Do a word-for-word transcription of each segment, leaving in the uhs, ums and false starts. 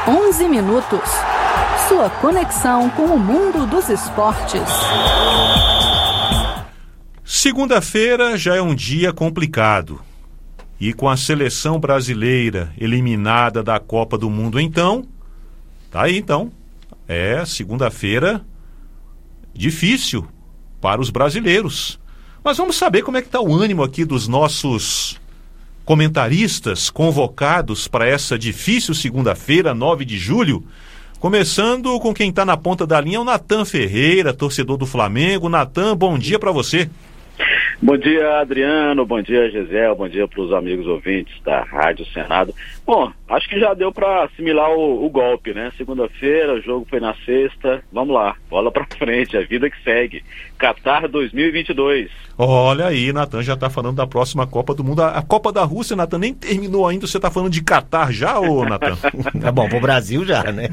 onze minutos. Sua conexão com o mundo dos esportes. Segunda-feira já é um dia complicado. E com a seleção brasileira eliminada da Copa do Mundo, então, tá aí então, é segunda-feira difícil para os brasileiros. Mas vamos saber como é que está o ânimo aqui dos nossos comentaristas convocados para essa difícil segunda-feira, nove de julho. Começando com quem está na ponta da linha, o Natan Ferreira, torcedor do Flamengo. Natan, bom dia para você. Bom dia, Adriano, bom dia, Gisele, bom dia para os amigos ouvintes da Rádio Senado. Bom, acho que já deu para assimilar o, o golpe, né? Segunda-feira, o jogo foi na sexta, vamos lá, bola para frente, a vida que segue. Qatar dois mil e vinte e dois. Olha aí, Natan já está falando da próxima Copa do Mundo. A, a Copa da Rússia, Natan, nem terminou ainda, você está falando de Qatar já, ô Natan? É bom, pro Brasil já, né?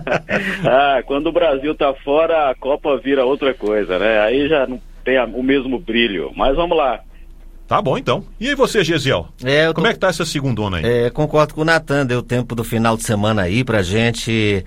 Ah, quando o Brasil tá fora, a Copa vira outra coisa, né? Aí já não tem a, o mesmo brilho, mas vamos lá. Tá bom, então. E aí você, Gesiel? É, tô... Como é que tá essa segundona aí? É, concordo com o Natan, deu tempo do final de semana aí pra gente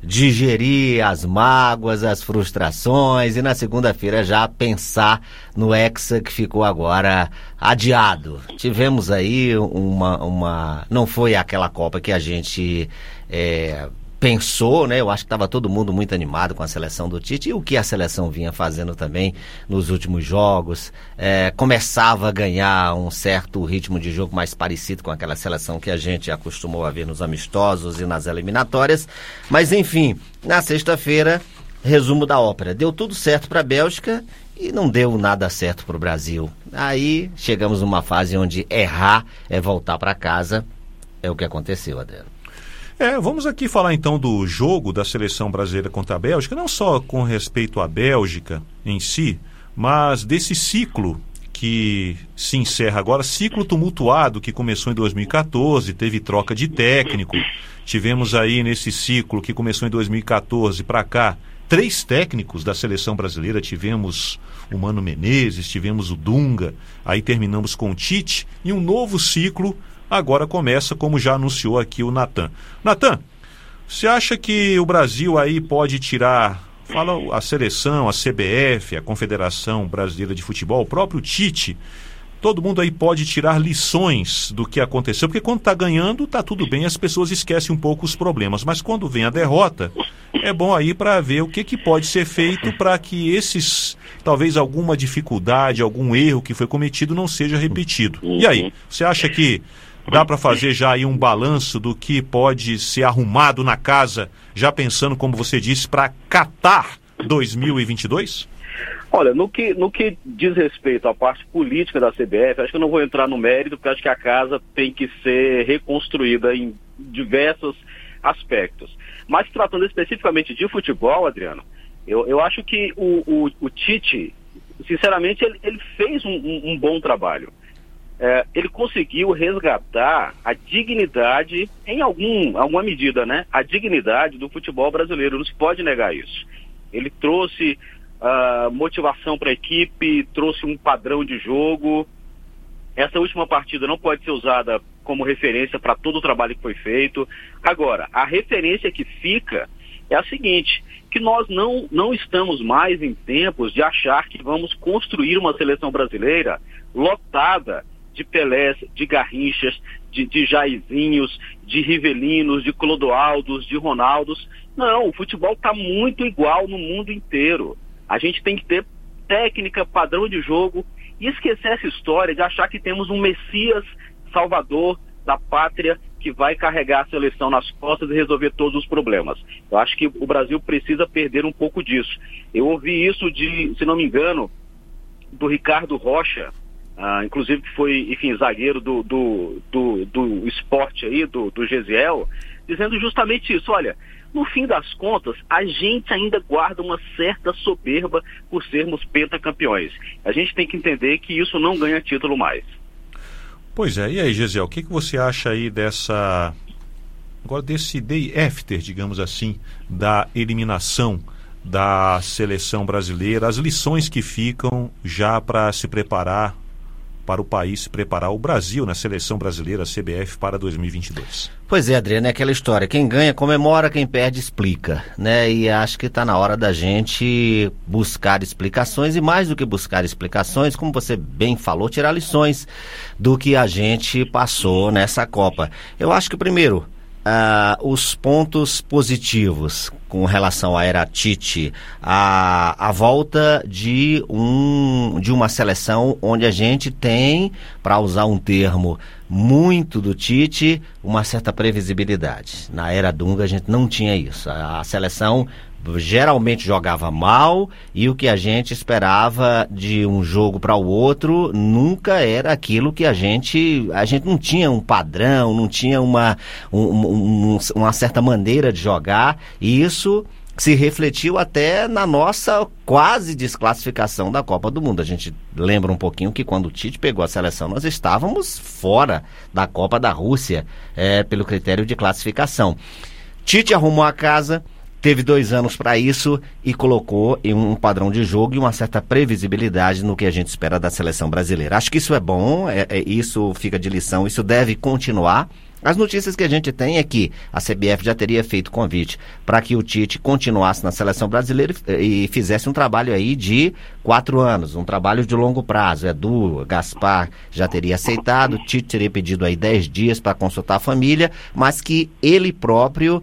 digerir as mágoas, as frustrações e na segunda-feira já pensar no Hexa que ficou agora adiado. Tivemos aí uma... uma... não foi aquela Copa que a gente... É... pensou, né? Eu acho que estava todo mundo muito animado com a seleção do Tite e o que a seleção vinha fazendo também nos últimos jogos. É, começava a ganhar um certo ritmo de jogo mais parecido com aquela seleção que a gente acostumou a ver nos amistosos e nas eliminatórias. Mas, enfim, na sexta-feira, resumo da ópera. Deu tudo certo para a Bélgica e não deu nada certo para o Brasil. Aí chegamos numa fase onde errar é voltar para casa. É o que aconteceu, Adriano. É, vamos aqui falar então do jogo da seleção brasileira contra a Bélgica, não só com respeito à Bélgica em si, mas desse ciclo que se encerra agora, ciclo tumultuado que começou em dois mil e catorze, teve troca de técnico, tivemos aí nesse ciclo que começou em dois mil e catorze para cá, três técnicos da seleção brasileira, tivemos o Mano Menezes, tivemos o Dunga, aí terminamos com o Tite e um novo ciclo agora começa, como já anunciou aqui o Natan. Natan, você acha que o Brasil aí pode tirar, fala a seleção, a C B F, a Confederação Brasileira de Futebol, o próprio Tite, todo mundo aí pode tirar lições do que aconteceu, porque quando está ganhando, está tudo bem, as pessoas esquecem um pouco os problemas, mas quando vem a derrota, é bom aí para ver o que, que pode ser feito para que esses, talvez alguma dificuldade, algum erro que foi cometido não seja repetido. E aí, você acha que dá para fazer já aí um balanço do que pode ser arrumado na casa, já pensando, como você disse, para Qatar dois mil e vinte e dois? Olha, no que, no que diz respeito à parte política da C B F, acho que eu não vou entrar no mérito, porque acho que a casa tem que ser reconstruída em diversos aspectos. Mas tratando especificamente de futebol, Adriano, eu, eu acho que o, o, o Tite, sinceramente, ele, ele fez um, um, um bom trabalho. É, ele conseguiu resgatar a dignidade, em algum, alguma medida, né? A dignidade do futebol brasileiro, não se pode negar isso. Ele trouxe uh, motivação para a equipe, trouxe um padrão de jogo. Essa última partida não pode ser usada como referência para todo o trabalho que foi feito. Agora, a referência que fica é a seguinte, que nós não, não estamos mais em tempos de achar que vamos construir uma seleção brasileira lotada de Pelés, de Garrinchas, de, de Jairzinhos, de Rivelinos, de Clodoaldos, de Ronaldos. Não, o futebol está muito igual no mundo inteiro. A gente tem que ter técnica, padrão de jogo e esquecer essa história de achar que temos um Messias salvador da pátria que vai carregar a seleção nas costas e resolver todos os problemas. Eu acho que o Brasil precisa perder um pouco disso. Eu ouvi isso de, se não me engano, do Ricardo Rocha, Uh, inclusive que foi, enfim, zagueiro do, do, do, do esporte aí, do, do Gesiel, dizendo justamente isso. Olha, no fim das contas, a gente ainda guarda uma certa soberba por sermos pentacampeões. A gente tem que entender que isso não ganha título mais. Pois é, e aí, Gesiel, o que, que você acha aí dessa, agora desse day after, digamos assim, da eliminação da seleção brasileira, as lições que ficam já para se preparar para o país se preparar, o Brasil, na seleção brasileira, a C B F, para dois mil e vinte e dois. Pois é, Adriano, é aquela história, quem ganha comemora, quem perde explica, né? E acho que está na hora da gente buscar explicações e, mais do que buscar explicações, como você bem falou, tirar lições do que a gente passou nessa Copa. Eu acho que, primeiro, Uh, os pontos positivos com relação à era Tite, a, a volta de, um, de uma seleção onde a gente tem, para usar um termo muito do Tite, uma certa previsibilidade. Na era Dunga a gente não tinha isso. A, a seleção geralmente jogava mal e o que a gente esperava de um jogo para o outro nunca era aquilo que a gente... A gente não tinha um padrão, não tinha uma, um, um, uma certa maneira de jogar, e isso se refletiu até na nossa quase desclassificação da Copa do Mundo. A gente lembra um pouquinho que quando o Tite pegou a seleção, nós estávamos fora da Copa da Rússia, é, pelo critério de classificação. Tite arrumou a casa, teve dois anos para isso e colocou em um padrão de jogo e uma certa previsibilidade no que a gente espera da seleção brasileira. Acho que isso é bom, é, é, isso fica de lição, isso deve continuar. As notícias que a gente tem é que a C B F já teria feito convite para que o Tite continuasse na seleção brasileira e, e fizesse um trabalho aí de quatro anos, um trabalho de longo prazo. Edu, Gaspar já teria aceitado, o Tite teria pedido aí dez dias para consultar a família, mas que ele próprio...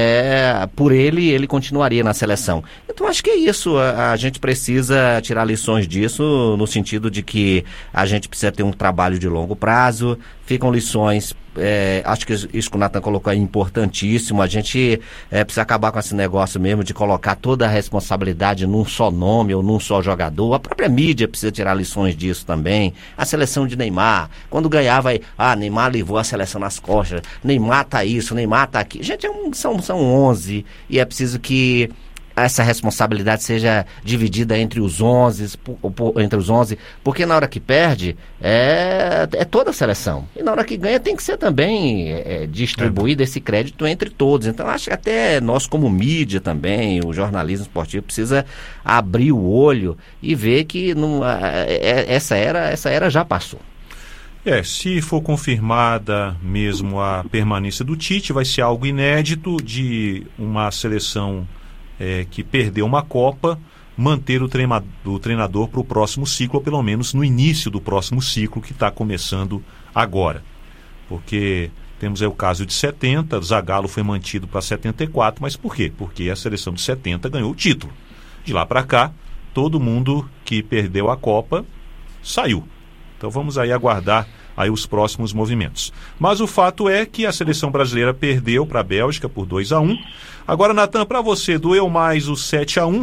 É, por ele, ele continuaria na seleção. Então acho que é isso, a, a gente precisa tirar lições disso, no sentido de que a gente precisa ter um trabalho de longo prazo, ficam lições, é, acho que isso que o Nathan colocou é importantíssimo, a gente é, precisa acabar com esse negócio mesmo de colocar toda a responsabilidade num só nome ou num só jogador. A própria mídia precisa tirar lições disso também. A seleção de Neymar, quando ganhava, ah, Neymar levou a seleção nas costas, Neymar tá isso, Neymar tá aqui. Gente, é um, são, são onze e é preciso que essa responsabilidade seja dividida entre os onze, entre os onze, porque na hora que perde é, é toda a seleção. E na hora que ganha tem que ser também é, distribuído é. esse crédito entre todos. Então acho que até nós como mídia também, o jornalismo esportivo precisa abrir o olho e ver que não, é, essa, era, essa era já passou. É, se for confirmada mesmo a permanência do Tite, vai ser algo inédito de uma seleção É, que perdeu uma Copa, manter o, treina, o treinador para o próximo ciclo, ou pelo menos no início do próximo ciclo que está começando agora. Porque temos aí o caso de setenta, Zagallo foi mantido para setenta e quatro, mas por quê? Porque a seleção de setenta ganhou o título. De lá para cá, todo mundo que perdeu a Copa saiu. Então vamos aí aguardar aí os próximos movimentos. Mas o fato é que a seleção brasileira perdeu para a Bélgica por dois a um. Agora, Nathan, para você, doeu mais o sete a um,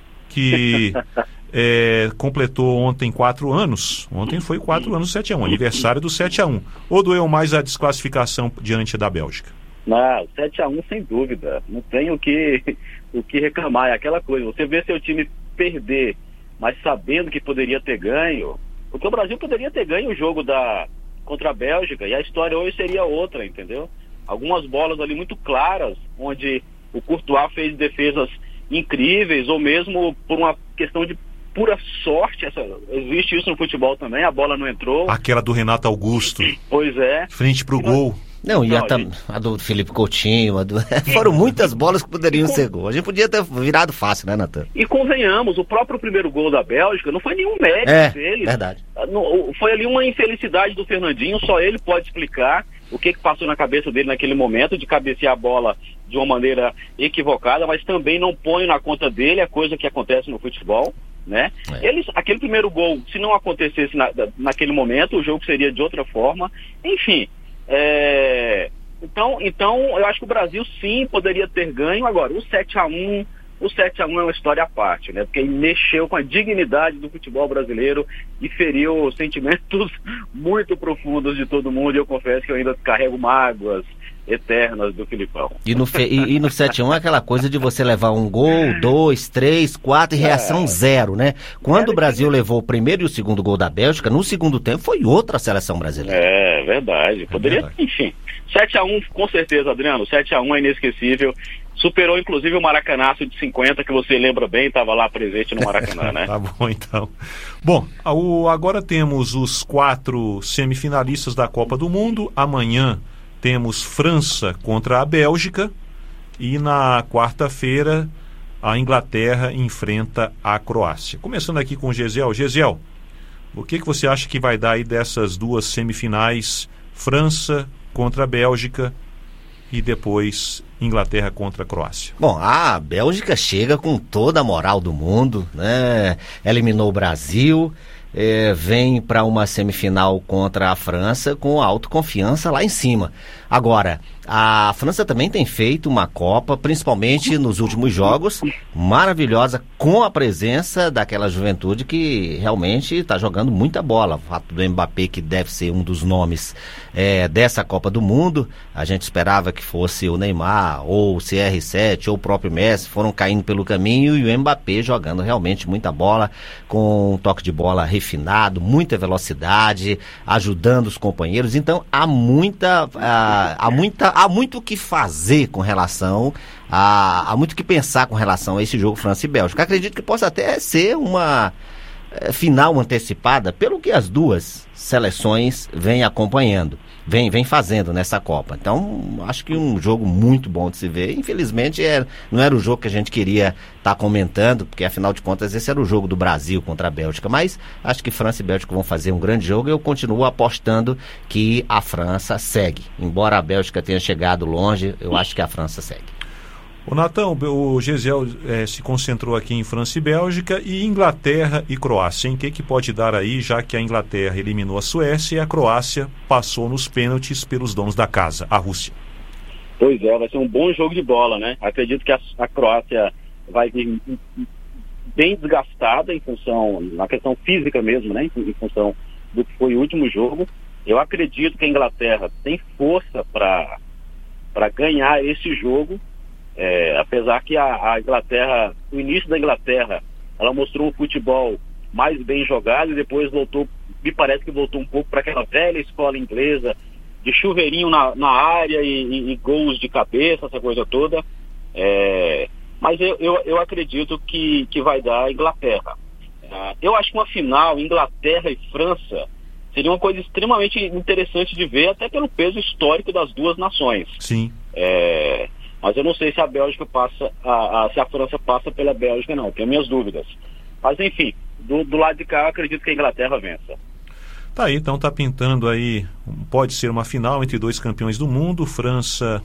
que é, completou ontem quatro anos. Ontem foi quatro anos, sete a um, aniversário do sete a um. Ou doeu mais a desclassificação diante da Bélgica? Não, sete a um sem dúvida. Não tem o que, o que reclamar. É aquela coisa, você vê seu time perder, mas sabendo que poderia ter ganho, porque o Brasil poderia ter ganho o jogo da, contra a Bélgica e a história hoje seria outra, entendeu? Algumas bolas ali muito claras, onde o Courtois fez defesas incríveis, ou mesmo por uma questão de pura sorte, essa, existe isso no futebol também, a bola não entrou. Aquela do Renato Augusto. Pois é. Frente pro gol. Não, e a, tam, a do Felipe Coutinho, a do... foram muitas bolas que poderiam com... ser gol. A gente podia ter virado fácil, né, Nathan? E convenhamos, o próprio primeiro gol da Bélgica não foi nenhum mérito é, dele. Verdade. Não, foi ali uma infelicidade do Fernandinho, só ele pode explicar o que, que passou na cabeça dele naquele momento de cabecear a bola de uma maneira equivocada, mas também não põe na conta dele a coisa que acontece no futebol, né? É. Eles, aquele primeiro gol, se não acontecesse na, naquele momento, o jogo seria de outra forma. Enfim, é... então, então eu acho que o Brasil sim poderia ter ganho. Agora, o sete a um, o sete a um é uma história à parte, né? Porque ele mexeu com a dignidade do futebol brasileiro e feriu sentimentos muito profundos de todo mundo, e eu confesso que eu ainda carrego mágoas eternas do Filipão. E no, fe, e, e no sete a um é aquela coisa de você levar um gol, dois, três, quatro e reação é. zero, né? Quando é, o Brasil levou o primeiro e o segundo gol da Bélgica, no segundo tempo foi outra seleção brasileira. É, verdade. Poderia, é verdade. Enfim, sete a um, com certeza, Adriano. sete a um é inesquecível. Superou, inclusive, o Maracanaço de cinquenta, que você lembra bem, estava lá presente no Maracanã, né? Tá bom, então. Bom, o, agora temos os quatro semifinalistas da Copa do Mundo. Amanhã temos França contra a Bélgica. E na quarta-feira, a Inglaterra enfrenta a Croácia. Começando aqui com o Gesiel. Gesiel, o que, que você acha que vai dar aí dessas duas semifinais? França contra a Bélgica e depois Inglaterra contra a Croácia. Bom, a Bélgica chega com toda a moral do mundo, né? Eliminou o Brasil, é, vem para uma semifinal contra a França com autoconfiança lá em cima. Agora, a França também tem feito uma Copa, principalmente nos últimos jogos, maravilhosa, com a presença daquela juventude que realmente está jogando muita bola. O fato do Mbappé, que deve ser um dos nomes é, dessa Copa do Mundo, a gente esperava que fosse o Neymar, ou o C R sete, ou o próprio Messi, foram caindo pelo caminho, e o Mbappé jogando realmente muita bola, com um toque de bola refinado, muita velocidade, ajudando os companheiros. Então, há muita... Há, há muita há muito o que fazer com relação a, há muito o que pensar com relação a esse jogo França e Bélgica. Acredito que possa até ser uma é, final antecipada pelo que as duas seleções vêm acompanhando, vêm vem fazendo nessa Copa. Então, acho que um jogo muito bom de se ver. Infelizmente, é, não era o jogo que a gente queria estar tá comentando, porque afinal de contas esse era o jogo do Brasil contra a Bélgica, mas acho que França e Bélgica vão fazer um grande jogo. Eu continuo apostando que a França segue. Embora a Bélgica tenha chegado longe, eu acho que a França segue. O Natão, o Gesiel é, se concentrou aqui em França e Bélgica, e Inglaterra e Croácia. Em que que pode dar aí, já que a Inglaterra eliminou a Suécia e a Croácia passou nos pênaltis pelos donos da casa, a Rússia? Pois é, vai ser um bom jogo de bola, né? Acredito que a, a Croácia vai vir bem desgastada em função, na questão física mesmo, né? Em, em função do que foi o último jogo. Eu acredito que a Inglaterra tem força para para ganhar esse jogo. É, apesar que a, a Inglaterra, o início da Inglaterra, ela mostrou um futebol mais bem jogado e depois voltou, me parece que voltou um pouco para aquela velha escola inglesa de chuveirinho na, na área e, e, e gols de cabeça, essa coisa toda. É, mas eu, eu, eu acredito que, que vai dar a Inglaterra. É, eu acho que uma final, Inglaterra e França, seria uma coisa extremamente interessante de ver, até pelo peso histórico das duas nações. Sim. É... Mas eu não sei se a Bélgica passa, a, a, se a França passa pela Bélgica, não. Tenho minhas dúvidas. Mas, enfim, do, do lado de cá, eu acredito que a Inglaterra vença. Tá aí, então tá pintando aí, pode ser uma final entre dois campeões do mundo, França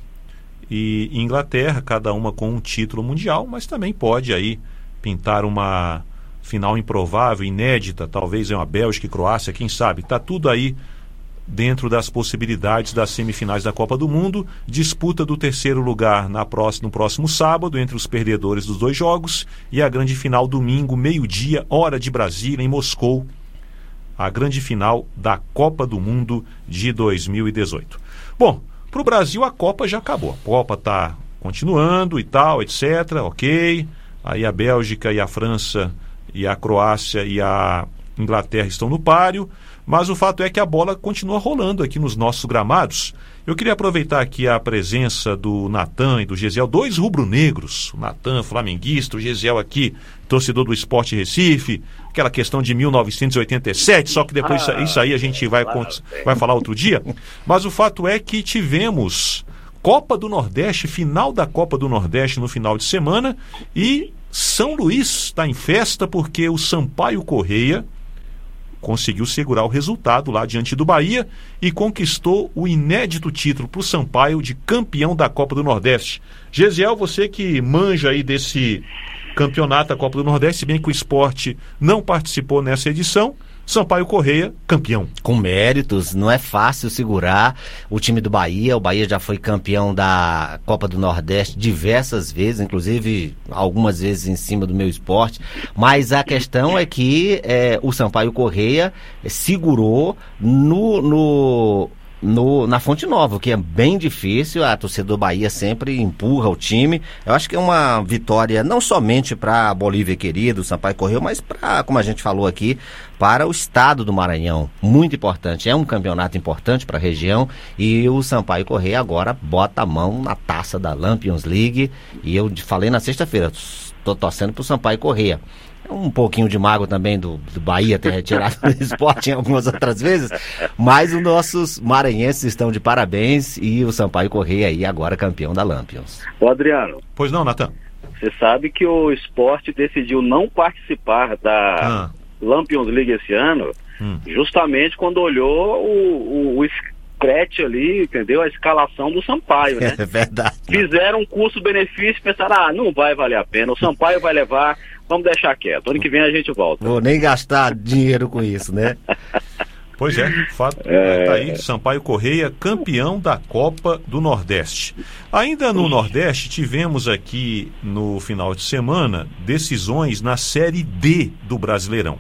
e Inglaterra, cada uma com um título mundial, mas também pode aí pintar uma final improvável, inédita, talvez é uma Bélgica e Croácia, quem sabe. Tá tudo aí dentro das possibilidades das semifinais da Copa do Mundo. Disputa do terceiro lugar na próxima, no próximo sábado, entre os perdedores dos dois jogos, e a grande final domingo, meio-dia, hora de Brasília, em Moscou, a grande final da Copa do Mundo de dois mil e dezoito. Bom, para o Brasil a Copa já acabou, a Copa está continuando e tal, etc, ok, aí a Bélgica e a França e a Croácia e a Inglaterra estão no páreo, mas o fato é que a bola continua rolando aqui nos nossos gramados. Eu queria aproveitar aqui a presença do Natan e do Gesiel, dois rubro-negros, o Natan, flamenguista, o Gesiel aqui, torcedor do Sport Recife, aquela questão de mil novecentos e oitenta e sete, só que depois ah, isso aí a gente vai, vai falar outro dia, mas o fato é que tivemos Copa do Nordeste, final da Copa do Nordeste no final de semana, e São Luís está em festa porque o Sampaio Corrêa conseguiu segurar o resultado lá diante do Bahia e conquistou o inédito título para o Sampaio de campeão da Copa do Nordeste. Gesiel, você que manja aí desse campeonato da Copa do Nordeste, se bem que o Sport não participou nessa edição, Sampaio Corrêa, campeão. Com méritos, não é fácil segurar o time do Bahia. O Bahia já foi campeão da Copa do Nordeste diversas vezes, inclusive algumas vezes em cima do meu Sport. Mas a questão é que é, o Sampaio Corrêa segurou no... no no, na Fonte Nova, o que é bem difícil. A torcida do Bahia sempre empurra o time. Eu acho que é uma vitória não somente para a Bolívia querida, o Sampaio Corrêa, mas para, como a gente falou aqui, para o estado do Maranhão. Muito importante. É um campeonato importante para a região e o Sampaio Corrêa agora bota a mão na taça da Lampions League. E eu falei na sexta-feira, estou torcendo para o Sampaio Corrêa. Um pouquinho de mágoa também do, do Bahia ter retirado do esporte em algumas outras vezes, mas os nossos maranhenses estão de parabéns e o Sampaio Corrêa aí agora campeão da Lampions. Ô Adriano. Pois não, Natan? Você sabe que o esporte decidiu não participar da ah. Lampions League esse ano, hum. justamente quando olhou o, o, o scratch ali, entendeu? A escalação do Sampaio, né? É verdade. Fizeram um custo-benefício e pensaram, ah, não vai valer a pena, o Sampaio vai levar... Vamos deixar quieto. Ano que vem a gente volta. Vou nem gastar dinheiro com isso, né? Pois é, fato. É... Tá aí, Sampaio Corrêa, campeão da Copa do Nordeste. Ainda no Nordeste, tivemos aqui no final de semana decisões na Série D do Brasileirão.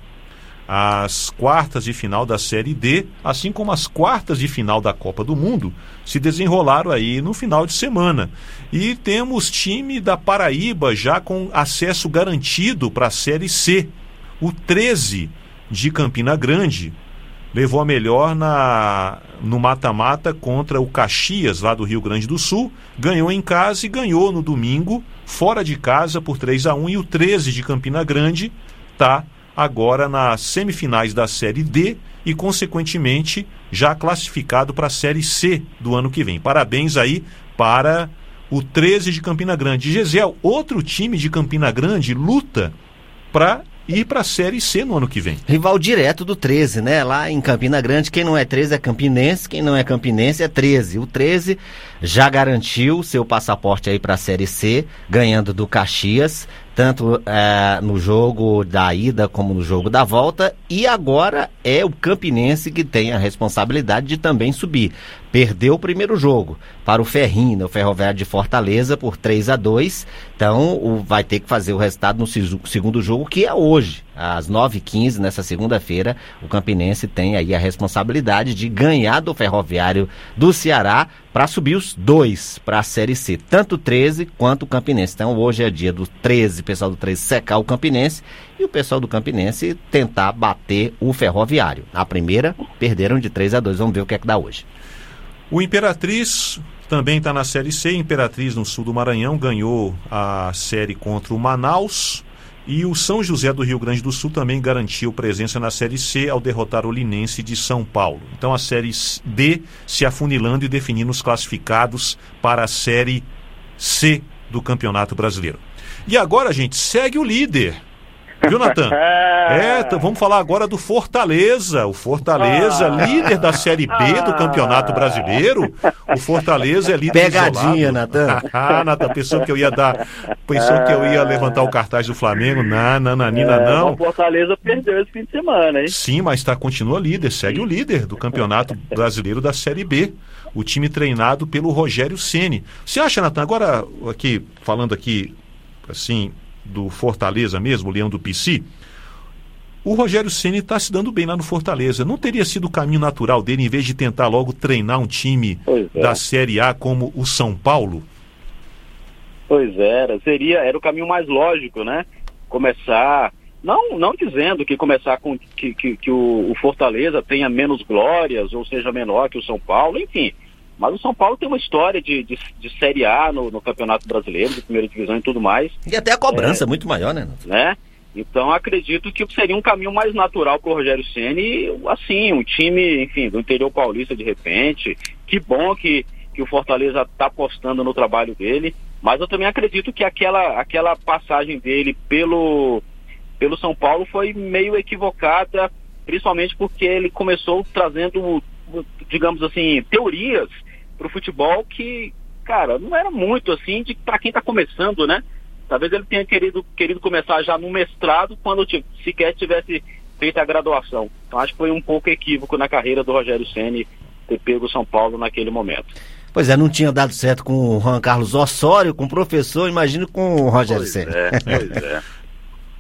As quartas de final da Série D, assim como as quartas de final da Copa do Mundo, se desenrolaram aí no final de semana. E temos time da Paraíba já com acesso garantido para a Série C. O treze de Campina Grande levou a melhor na, no mata-mata contra o Caxias, lá do Rio Grande do Sul. Ganhou em casa e ganhou no domingo, fora de casa, por três a um. E o treze de Campina Grande está agora nas semifinais da Série D e, consequentemente, já classificado para a Série C do ano que vem. Parabéns aí para o treze de Campina Grande. Gesiel, outro time de Campina Grande luta para ir para a Série C no ano que vem. Rival direto do treze, né? Lá em Campina Grande, quem não é treze é campinense, quem não é campinense é treze. O treze já garantiu seu passaporte aí para a Série C, ganhando do Caxias, tanto é, no jogo da ida como no jogo da volta, e agora é o Campinense que tem a responsabilidade de também subir. Perdeu o primeiro jogo para o Ferrinho, né, o Ferroviário de Fortaleza, por três a dois, então o, vai ter que fazer o resultado no segundo jogo, que é hoje, às nove e quinze, nessa segunda-feira. O Campinense tem aí a responsabilidade de ganhar do Ferroviário do Ceará para subir os dois para a Série C, tanto o treze quanto o Campinense. Então hoje é dia do treze, o pessoal do treze secar o Campinense e o pessoal do Campinense tentar bater o Ferroviário. Na primeira, perderam de três a dois, vamos ver o que é que dá hoje. O Imperatriz também está na Série C. Imperatriz, no sul do Maranhão, ganhou a série contra o Manaus. E o São José do Rio Grande do Sul também garantiu presença na Série C ao derrotar o Linense de São Paulo. Então a Série D se afunilando e definindo os classificados para a Série C do Campeonato Brasileiro. E agora, gente, segue o líder. Viu, Natan? É, t- vamos falar agora do Fortaleza. O Fortaleza, ah. líder da Série B do Campeonato Brasileiro. O Fortaleza é líder Pegadinha, Natan. Ah, Natan, pensou que eu ia dar... Pensou que eu ia levantar o cartaz do Flamengo? Não, não, não, Nina, é, não. O Fortaleza perdeu esse fim de semana, hein? Sim, mas tá, continua líder. Segue o líder do Campeonato Brasileiro da Série B. O time treinado pelo Rogério Ceni. Você acha, Natan, agora aqui, falando aqui, assim... do Fortaleza mesmo, o Leão do P C, o Rogério Ceni está se dando bem lá no Fortaleza. Não teria sido o caminho natural dele, em vez de tentar logo treinar um time é. da Série A como o São Paulo? Pois era, seria, era o caminho mais lógico, né? Começar, não, não dizendo que começar com que, que, que o, o Fortaleza tenha menos glórias, ou seja menor que o São Paulo, enfim. Mas o São Paulo tem uma história de, de, de Série A no, no Campeonato Brasileiro, de primeira divisão e tudo mais. E até a cobrança é muito maior, né? né? Então acredito que seria um caminho mais natural para o Rogério Ceni, assim, um time, enfim, do interior paulista de repente. Que bom que, que o Fortaleza está apostando no trabalho dele, mas eu também acredito que aquela, aquela passagem dele pelo, pelo São Paulo foi meio equivocada, principalmente porque ele começou trazendo, digamos assim, teorias para o futebol que, cara, não era muito assim de para quem está começando, né? Talvez ele tenha querido, querido começar já no mestrado quando t- sequer tivesse feito a graduação. Então acho que foi um pouco equívoco na carreira do Rogério Ceni ter pego o São Paulo naquele momento. Pois é, não tinha dado certo com o Juan Carlos Osório, com o professor, imagino com o Rogério Ceni. É, pois é.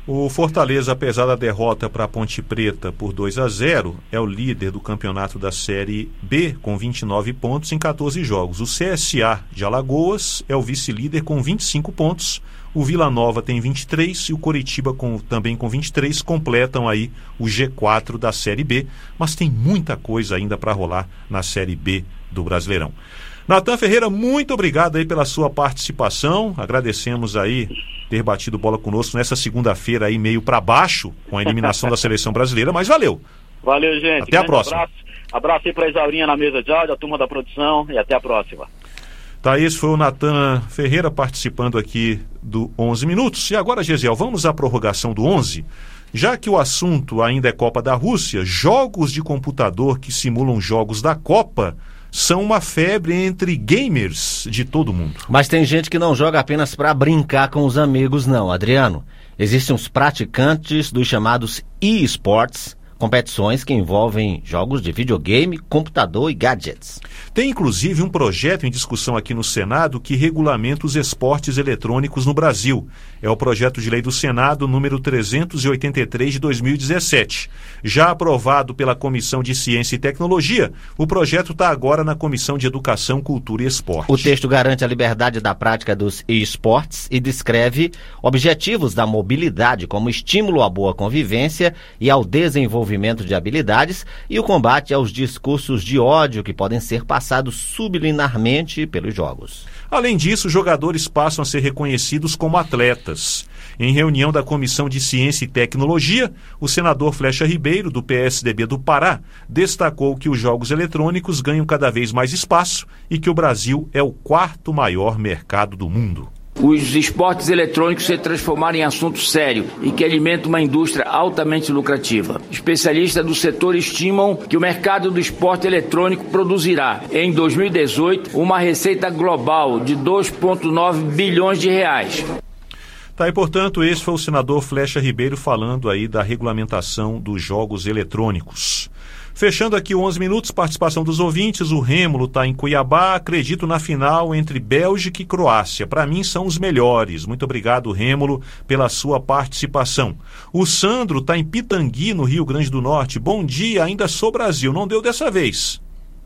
O Fortaleza, apesar da derrota para a Ponte Preta por dois a zero, é o líder do campeonato da Série B com vinte e nove pontos em catorze jogos. O C S A de Alagoas é o vice-líder com vinte e cinco pontos. O Vila Nova tem vinte e três e o Coritiba com, também com vinte e três completam aí o G quatro da Série B. Mas tem muita coisa ainda para rolar na Série B do Brasileirão. Natan Ferreira, muito obrigado aí pela sua participação. Agradecemos aí ter batido bola conosco nessa segunda-feira aí meio para baixo com a eliminação da seleção brasileira, mas valeu. Valeu, gente. Até a próxima. Abraço, abraço aí para a Isaurinha na mesa de áudio, a turma da produção, e até a próxima. Tá, esse foi o Natan Ferreira participando aqui do onze Minutos. E agora, Gesiel, vamos à prorrogação do onze? Já que o assunto ainda é Copa da Rússia, jogos de computador que simulam jogos da Copa são uma febre entre gamers de todo mundo. Mas tem gente que não joga apenas para brincar com os amigos, não, Adriano. Existem os praticantes dos chamados e-sports, competições que envolvem jogos de videogame, computador e gadgets. Tem inclusive um projeto em discussão aqui no Senado que regulamenta os esportes eletrônicos no Brasil. É o projeto de lei do Senado número trezentos e oitenta e três de dois mil e dezessete. Já aprovado pela Comissão de Ciência e Tecnologia, o projeto está agora na Comissão de Educação, Cultura e Esporte. O texto garante a liberdade da prática dos e-sports e descreve objetivos da mobilidade como estímulo à boa convivência e ao desenvolvimento de habilidades e o combate aos discursos de ódio que podem ser passados subliminarmente pelos jogos. Além disso, os jogadores passam a ser reconhecidos como atletas. Em reunião da Comissão de Ciência e Tecnologia, o senador Flecha Ribeiro, do P S D B do Pará, destacou que os jogos eletrônicos ganham cada vez mais espaço e que o Brasil é o quarto maior mercado do mundo. Os esportes eletrônicos se transformaram em assunto sério e que alimenta uma indústria altamente lucrativa. Especialistas do setor estimam que o mercado do esporte eletrônico produzirá, em dois mil e dezoito, uma receita global de dois vírgula nove bilhões de reais. Tá, e portanto, esse foi o senador Flecha Ribeiro falando aí da regulamentação dos jogos eletrônicos. Fechando aqui onze minutos, participação dos ouvintes, o Rêmulo está em Cuiabá, acredito na final entre Bélgica e Croácia. Para mim são os melhores. Muito obrigado, Rêmulo, pela sua participação. O Sandro está em Pitangui, no Rio Grande do Norte. Bom dia, ainda sou Brasil, não deu dessa vez.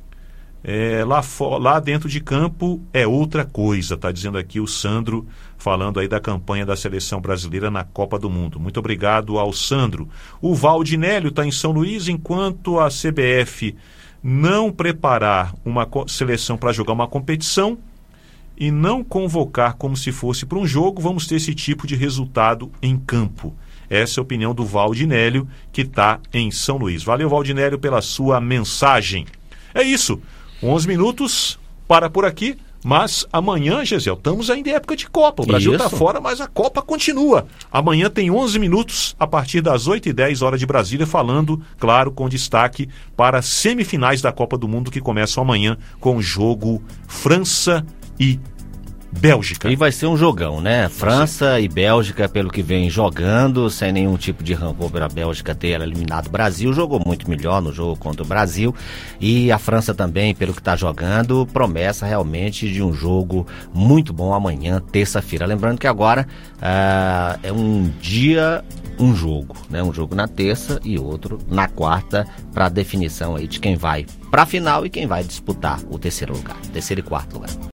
É, lá, lá dentro de campo é outra coisa, está dizendo aqui o Sandro, falando aí da campanha da seleção brasileira na Copa do Mundo. Muito obrigado ao Sandro. O Valdinélio está em São Luís, enquanto a C B F não preparar uma seleção para jogar uma competição e não convocar como se fosse para um jogo, vamos ter esse tipo de resultado em campo. Essa é a opinião do Valdinélio, que está em São Luís. Valeu, Valdinélio, pela sua mensagem. É isso. onze minutos, para por aqui, mas amanhã, Gesiel, estamos ainda em época de Copa. O Brasil está fora, mas a Copa continua. Amanhã tem onze minutos, a partir das oito e dez horas de Brasília, falando, claro, com destaque para as semifinais da Copa do Mundo, que começam amanhã com o jogo França e Bélgica. E vai ser um jogão, né? França e Bélgica, pelo que vem jogando, sem nenhum tipo de rancor pela Bélgica ter eliminado o Brasil, jogou muito melhor no jogo contra o Brasil. E a França também, pelo que está jogando, promessa realmente de um jogo muito bom amanhã, terça-feira. Lembrando que agora uh, é um dia, um jogo, né? Um jogo na terça e outro na quarta, para a definição aí de quem vai para a final e quem vai disputar o terceiro lugar, terceiro e quarto lugar.